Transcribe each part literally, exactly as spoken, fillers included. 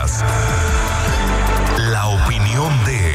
Escuchas la opinión de...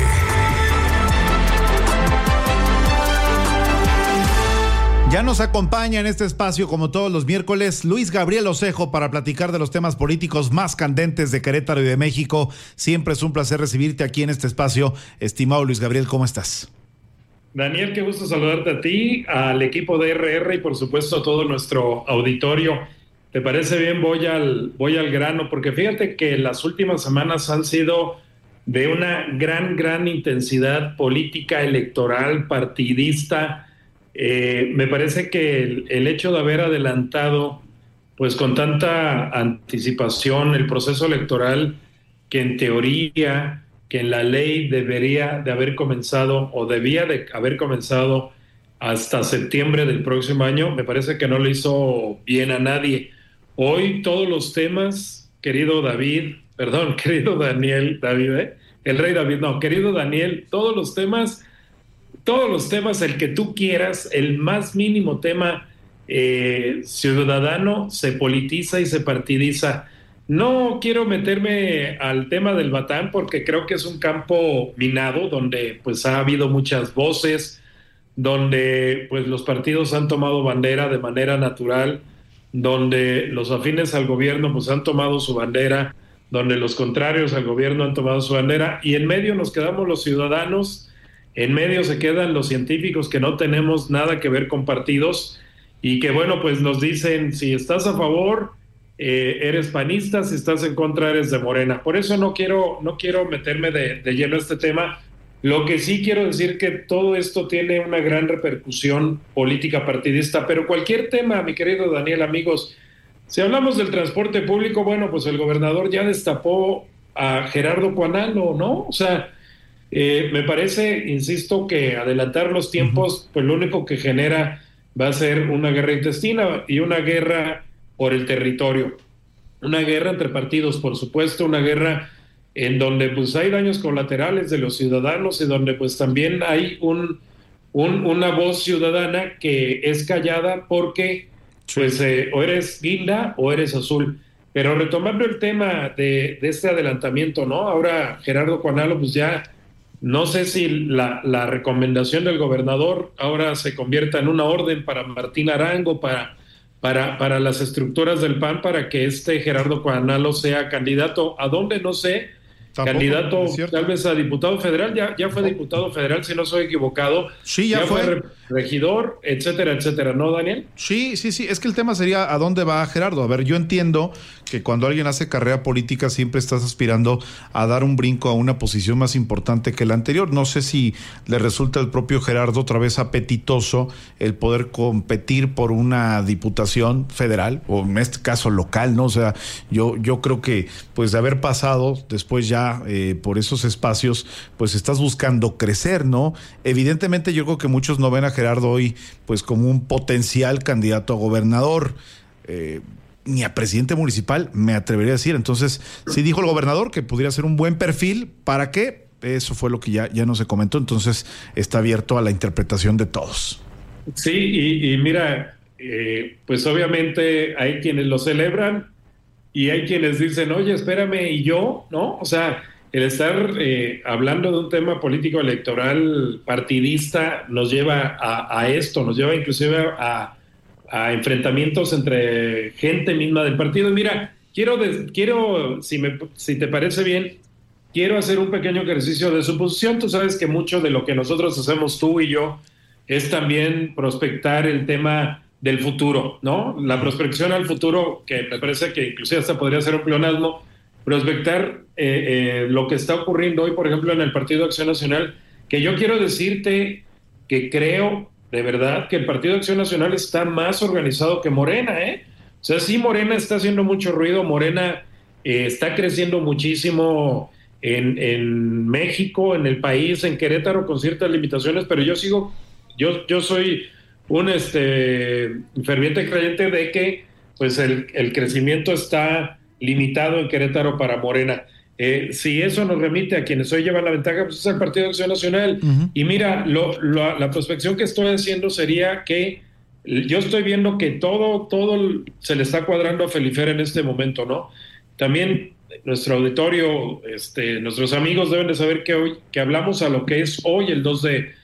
Ya nos acompaña en este espacio, como todos los miércoles, Luis Gabriel Osejo para platicar de los temas políticos más candentes de Querétaro y de México. Siempre es un placer recibirte aquí en este espacio. Estimado Luis Gabriel, ¿cómo estás? Daniel, qué gusto saludarte a ti, al equipo de R R y por supuesto a todo nuestro auditorio. ¿Te parece bien? Voy al, voy al grano, porque fíjate que las últimas semanas han sido de una gran, gran intensidad política, electoral, partidista. Eh, me parece que el, el hecho de haber adelantado, pues con tanta anticipación, el proceso electoral, que en teoría, que en la ley debería de haber comenzado o debía de haber comenzado hasta septiembre del próximo año, me parece que no le hizo bien a nadie. Hoy todos los temas, querido David, perdón, querido Daniel, David, ¿eh? el rey David, no, querido Daniel, todos los temas... Todos los temas, el que tú quieras, el más mínimo tema eh, ciudadano se politiza y se partidiza. No quiero meterme al tema del Batán porque creo que es un campo minado donde pues ha habido muchas voces, donde pues los partidos han tomado bandera de manera natural, donde los afines al gobierno pues han tomado su bandera, donde los contrarios al gobierno han tomado su bandera y en medio nos quedamos los ciudadanos. En medio se quedan los científicos que no tenemos nada que ver con partidos y que, bueno, pues nos dicen, si estás a favor, eh, eres panista, si estás en contra, eres de Morena. Por eso no quiero, no quiero meterme de, de lleno a este tema. Lo que sí quiero decir que todo esto tiene una gran repercusión política partidista, pero cualquier tema, mi querido Daniel, amigos, si hablamos del transporte público, bueno, pues el gobernador ya destapó a Gerardo Cuanalo, ¿no? O sea... Eh, me parece, insisto, que adelantar los tiempos, pues lo único que genera va a ser una guerra intestina y una guerra por el territorio. Una guerra entre partidos, por supuesto, una guerra en donde pues hay daños colaterales de los ciudadanos y donde pues también hay un, un una voz ciudadana que es callada porque pues eh, o eres guinda o eres azul. Pero retomando el tema de, de este adelantamiento, ¿no? Ahora Gerardo Cuanalo pues ya... No sé si la, la recomendación del gobernador ahora se convierta en una orden para Martín Arango, para, para, para las estructuras del P A N, para que este Gerardo Cuanalo sea candidato. ¿A dónde? No sé. Tampoco, candidato tal vez a diputado federal. Ya, ya fue diputado federal, si no soy equivocado. Sí, ya, ya fue. fue regidor, etcétera, etcétera. ¿No, Daniel? Sí, sí, sí. Es que el tema sería ¿a dónde va Gerardo? A ver, yo entiendo que cuando alguien hace carrera política siempre estás aspirando a dar un brinco a una posición más importante que la anterior. No sé si le resulta al propio Gerardo otra vez apetitoso el poder competir por una diputación federal o en este caso local, ¿no? O sea, yo, yo creo que pues de haber pasado después ya eh, por esos espacios, pues estás buscando crecer, ¿no? Evidentemente yo creo que muchos no ven a Gerardo hoy pues como un potencial candidato a gobernador, eh, ni a presidente municipal, me atrevería a decir. Entonces, sí dijo el gobernador que pudiera ser un buen perfil. ¿Para qué? Eso fue lo que ya, ya no se comentó. Entonces, está abierto a la interpretación de todos. Sí, y, y mira, eh, pues obviamente hay quienes lo celebran y hay quienes dicen, oye, espérame, ¿y yo? ¿No? O sea, el estar eh, hablando de un tema político electoral partidista nos lleva a, a esto, nos lleva inclusive a... a enfrentamientos entre gente misma del partido. Y mira, quiero, de, quiero si, me, si te parece bien, quiero hacer un pequeño ejercicio de suposición. Tú sabes que mucho de lo que nosotros hacemos, tú y yo, es también prospectar el tema del futuro, ¿no? La prospección al futuro, que me parece que inclusive hasta podría ser un pleonasmo, prospectar eh, eh, lo que está ocurriendo hoy, por ejemplo, en el Partido Acción Nacional, que yo quiero decirte que creo de verdad que el Partido Acción Nacional está más organizado que Morena, ¿eh? O sea, sí, Morena está haciendo mucho ruido, Morena eh, está creciendo muchísimo en, en México, en el país, en Querétaro, con ciertas limitaciones, pero yo sigo, yo, yo soy un este, ferviente creyente de que pues el, el crecimiento está limitado en Querétaro para Morena. Eh, si eso nos remite a quienes hoy llevan la ventaja, pues es el Partido de Acción Nacional. Uh-huh. Y mira, lo, lo, la prospección que estoy haciendo sería que yo estoy viendo que todo, todo se le está cuadrando a Felifer en este momento, ¿no? También nuestro auditorio, este, nuestros amigos deben de saber que hoy, que hablamos a lo que es hoy el dos de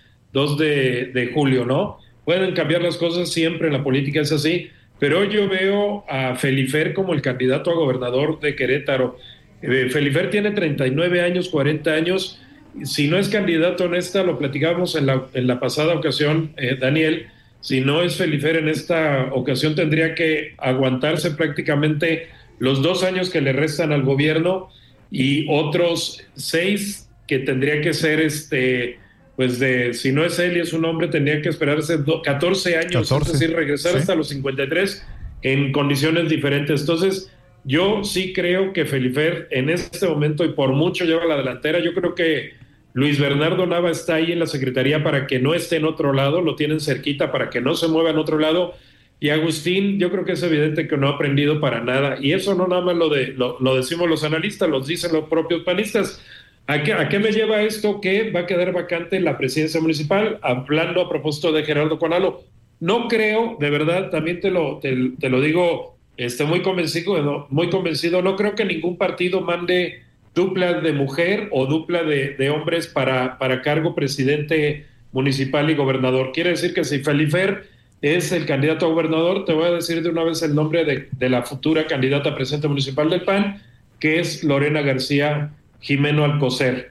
julio, ¿no? Pueden cambiar las cosas siempre, en la política es así, pero hoy yo veo a Felifer como el candidato a gobernador de Querétaro. Eh, Felifer tiene treinta y nueve años, cuarenta años, si no es candidato en esta, lo platicábamos en la, en la pasada ocasión, eh, Daniel, si no es Felifer en esta ocasión tendría que aguantarse prácticamente los dos años que le restan al gobierno y otros seis que tendría que ser, este, pues de, si no es él y es un hombre, tendría que esperarse catorce años, catorce, es decir, regresar ¿sí? hasta los cincuenta y tres en condiciones diferentes. Entonces, yo sí creo que Felifer en este momento y por mucho lleva la delantera. Yo creo que Luis Bernardo Nava está ahí en la secretaría para que no esté en otro lado, lo tienen cerquita para que no se mueva en otro lado. Y Agustín, yo creo que es evidente que no ha aprendido para nada. Y eso no nada más lo, de, lo, lo decimos los analistas, lo dicen los propios panistas. ¿A qué, ¿A qué me lleva esto? Que va a quedar vacante la presidencia municipal, hablando a propósito de Gerardo Cuanalo. No creo, de verdad, también te lo, te, te lo digo, estoy muy convencido, ¿no? muy convencido, no creo que ningún partido mande dupla de mujer o dupla de, de hombres para, para cargo presidente municipal y gobernador. Quiere decir que si Felifer es el candidato a gobernador, te voy a decir de una vez el nombre de, de la futura candidata a presidente municipal del P A N, que es Lorena García Jimeno Alcocer.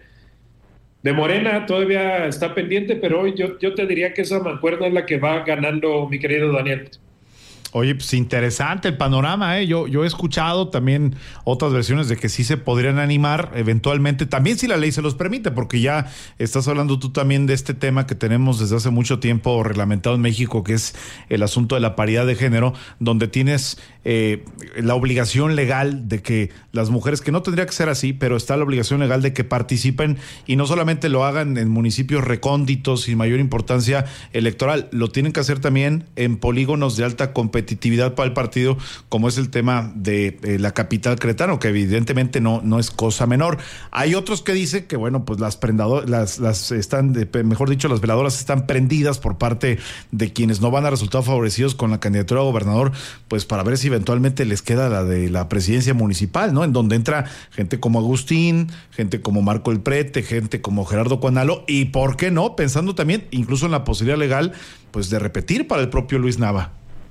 De Morena todavía está pendiente, pero hoy yo, yo te diría que esa mancuerna es la que va ganando, mi querido Daniel. Oye, pues interesante el panorama, ¿eh? Yo, yo he escuchado también otras versiones de que sí se podrían animar eventualmente, también si la ley se los permite, porque ya estás hablando tú también de este tema que tenemos desde hace mucho tiempo reglamentado en México, que es el asunto de la paridad de género, donde tienes eh, la obligación legal de que las mujeres, que no tendría que ser así, pero está la obligación legal de que participen y no solamente lo hagan en municipios recónditos sin mayor importancia electoral, lo tienen que hacer también en polígonos de alta competitividad competitividad para el partido, como es el tema de eh, la capital queretano, que evidentemente no, no es cosa menor. Hay otros que dicen que, bueno, pues las prendadoras, las, las están, de, mejor dicho, las veladoras están prendidas por parte de quienes no van a resultar favorecidos con la candidatura a gobernador, pues para ver si eventualmente les queda la de la presidencia municipal, ¿no? En donde entra gente como Agustín, gente como Marco El Prete, gente como Gerardo Cuanalo, y por qué no, pensando también incluso en la posibilidad legal, pues de repetir para el propio Luis Nava.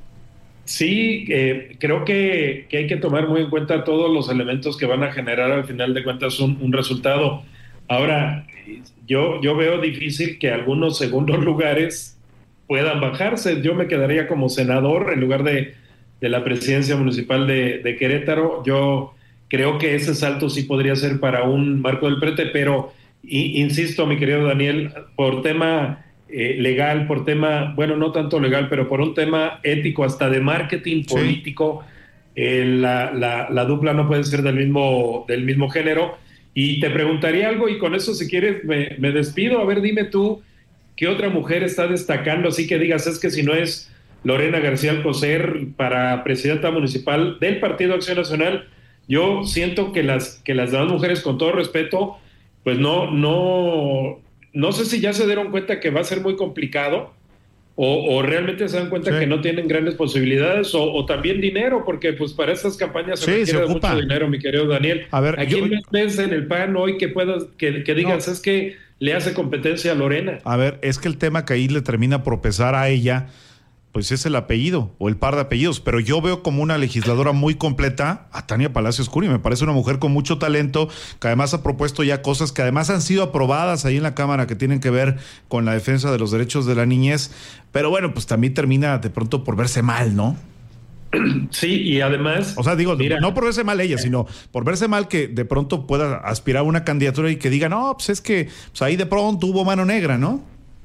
Sí, eh, creo que, que hay que tomar muy en cuenta todos los elementos que van a generar al final de cuentas un, un resultado. Ahora, yo, yo veo difícil que algunos segundos lugares puedan bajarse. Yo me quedaría como senador en lugar de, de la presidencia municipal de, de Querétaro. Yo creo que ese salto sí podría ser para un Marco del Prete, pero y, insisto, mi querido Daniel, por tema... Eh, legal, por tema, bueno, no tanto legal, pero por un tema ético, hasta de marketing político, sí. eh, la, la, la dupla no puede ser del mismo, del mismo género. Y te preguntaría algo, y con eso, si quieres, me, me despido. A ver, dime tú, ¿qué otra mujer está destacando? Así que digas, es que si no es Lorena García Alcocer para presidenta municipal del Partido Acción Nacional, yo siento que las, que las demás mujeres, con todo respeto, pues no, no... No sé si ya se dieron cuenta que va a ser muy complicado o, o realmente se dan cuenta sí. que no tienen grandes posibilidades o, o también dinero, porque pues para estas campañas se sí, requiere se mucho dinero, mi querido Daniel. A ver, ¿a quién yo... ves en el P A N hoy que puedas que, que digas no. es que le hace competencia a Lorena? A ver, es que el tema que ahí le termina por pesar a ella, pues es el apellido o el par de apellidos, pero yo veo como una legisladora muy completa a Tania Palacios Curi. Me parece una mujer con mucho talento, que además ha propuesto ya cosas que además han sido aprobadas ahí en la Cámara, que tienen que ver con la defensa de los derechos de la niñez, pero bueno, pues también termina de pronto por verse mal, ¿no? Sí, y además... O sea, digo, mira, no por verse mal ella, sino por verse mal que de pronto pueda aspirar a una candidatura y que diga, no, pues es que pues ahí de pronto hubo mano negra, ¿no?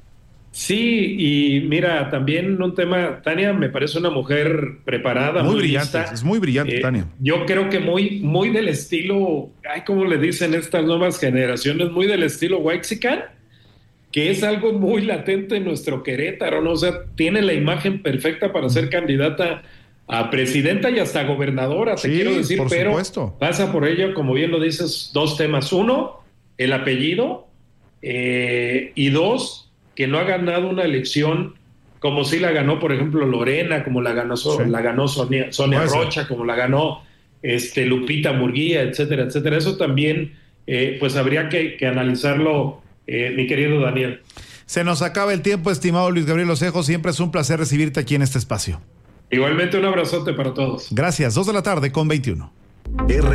Sí, y mira, también un tema, Tania me parece una mujer preparada, muy, muy brillante, lista. Es muy brillante, eh, Tania. Yo creo que muy, muy del estilo, ay, como le dicen estas nuevas generaciones, muy del estilo Waxican, que es algo muy latente en nuestro Querétaro, ¿no? O sea, tiene la imagen perfecta para ser candidata a presidenta y hasta gobernadora, te sí, quiero decir, por pero supuesto. Pasa por ello, como bien lo dices, dos temas. Uno, el apellido, eh, y dos, que no ha ganado una elección como si la ganó, por ejemplo, Lorena, como la ganó, sí. la ganó Sonia, Sonia Rocha, como la ganó este, Lupita Murguía, etcétera, etcétera. Eso también, eh, pues habría que, que analizarlo, eh, mi querido Daniel. Se nos acaba el tiempo, estimado Luis Gabriel Osejo. Siempre es un placer recibirte aquí en este espacio. Igualmente, un abrazote para todos. Gracias. Dos de la tarde con veintiuno.